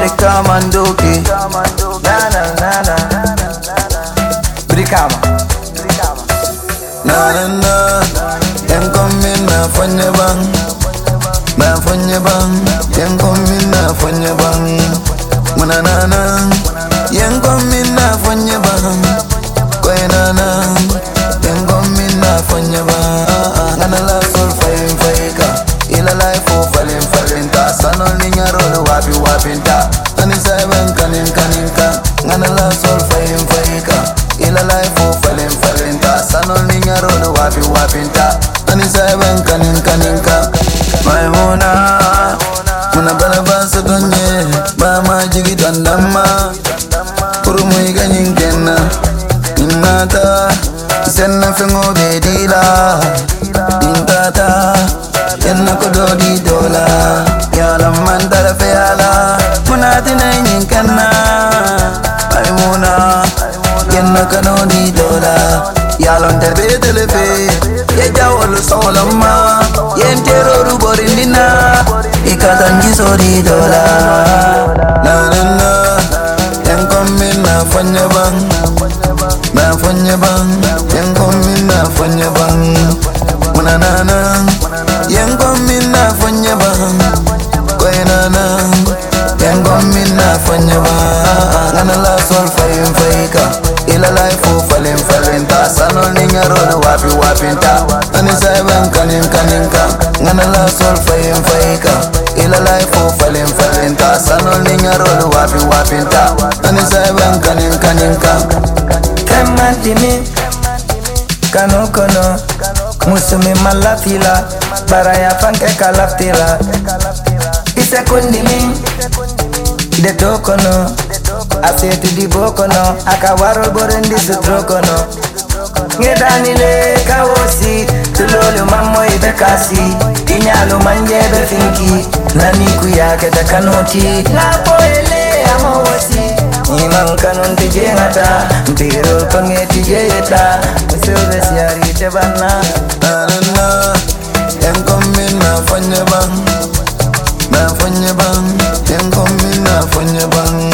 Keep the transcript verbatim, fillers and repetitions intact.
Brikama ndoki Nana nana Brikama Na na na Yang komi na fanya bang Na fanya bang Yang komi na fanya bang Mana na na Yang komi na fanya bang Koi na na Yang komi na fanya bang Ngana la sol fayin fayika Ila life o falin falin ta Sanol niya rolo wapi wapin ta Tani saiban kanin kanin ka Ngana la sol fayin fayika Ila life o falin falin ta Sanol niya rolo wapi wapin ta Tani saiban kanin kanin ka Maimuna Muna bala basa donye Ba ma jigi dandama Puru muy ganyin kenna Innata Senna fengo bedila Intata Yenna kododi dola Yala mandala feyala Muna tinenyin kenna Maimuna Yenna kanodi dola Yalon terbe telefe Yeja wolu solama Yentero ruborindina Ikatanji sodi dola Na na na Yang komi na fanya bang Na fanya bang Yang komi na fanya bang Muna na na Yang komi na fanya bang Koi na na Yang komi na fanya bang Ngana la sol fayin fayika Ila life o falin falin ta Sanol niya rolo wapi wapin ta Tani saiban kanin kanin ka Ngana la sol fayin fayika Ila life o falin falin ta Sanol niya rolo wapi wapin ta Tani saiban kanin kanin ka Kemantini Kano kono Musumi malafila Baraya panke kalaftila Ise kundimi De tokono Aseti di bokono Akawarol borendi sutrokono Ngedani le kawosi Tulolu mammo ibe kasi Tinyalo manjebe finki Nani kuyake da kanoti Lapo ele amowosi Iman kanon tijengata Mpirol pange tijeta Musilbe siari tebana Na na na Yang komi na fanya bang Na fanya bang Yang komi na fanya bang